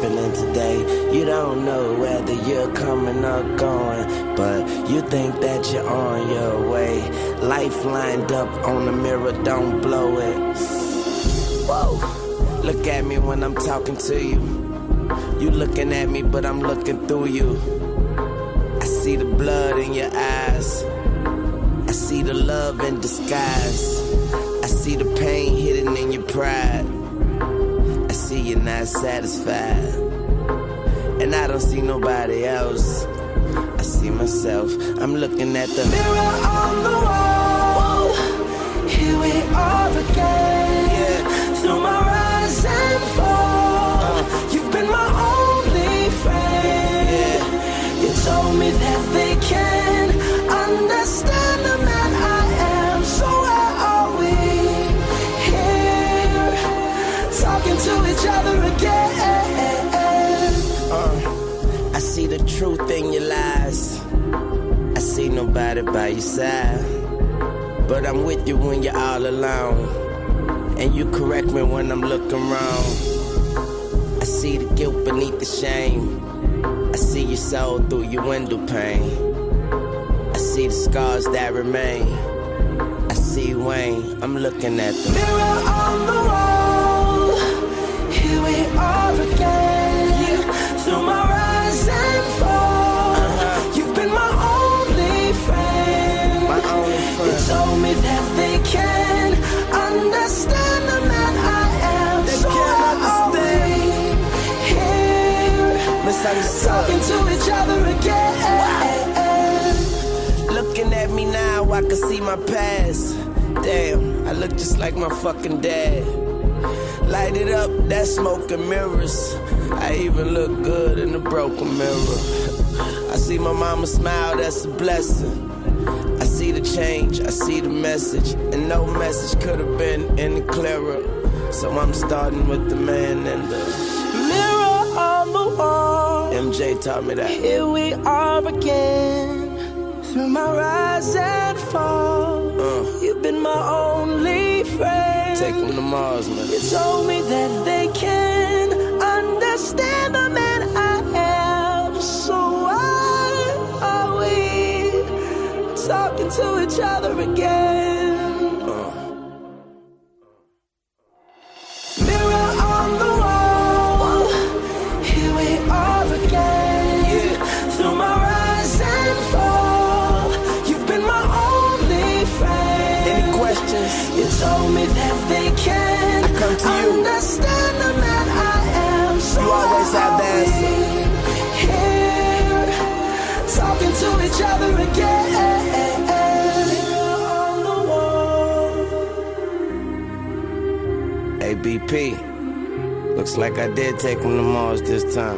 happening today. You don't know whether you're coming or going, but you think that you're on your way. Life lined up on the mirror, don't blow it. Whoa, look at me when I'm talking to you. You looking at me, but I'm looking through you. I see the blood in your eyes. I see the love in disguise. I see the pain hidden in your pride. I see you're not satisfied. And I don't see nobody else. I see myself. I'm looking at the mirror on the wall. Here we are again. Yeah. Through my rise and fall. You've been my only friend. Yeah. You told me that they can understand the man I am. So where are we? Here, talking to each other again. I see the truth in your lies. I see nobody by your side, but I'm with you when you're all alone, and you correct me when I'm looking wrong. I see the guilt beneath the shame. I see your soul through your window pane. I see the scars that remain. I see Wayne, I'm looking at the mirror on the wall. Here we are again. Yeah. Through my rise and fall. You've been my only friend. My only friend. You told me that they can understand the man I am. They so can't understand. Here, talking to each other again. Wow. Looking at me now, I can see my past. Damn, I look just like my fucking dad. Light it up, that smoke and mirrors. I even look good in the broken mirror. I see my mama smile, that's a blessing. I see the change, I see the message, and no message could have been any clearer. So I'm starting with the man and the mirror on the wall. MJ taught me that. Here we are again. Through my rise and fall. You've been my only friend. Take them to Mars, man. You told me that they can understand the man I am. So why are we talking to each other again? Mirror on the wall. Here we are again. Yeah. Through my rise and fall. You've been my only friend. Any questions? You told me that they can understand the man I am. So you always have the answer. Here, talking to each other again. On the wall. Hey, BP, looks like I did take him to Mars this time.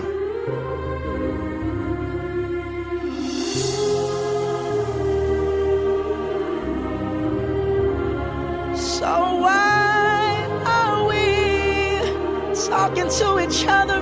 So why are we talking to each other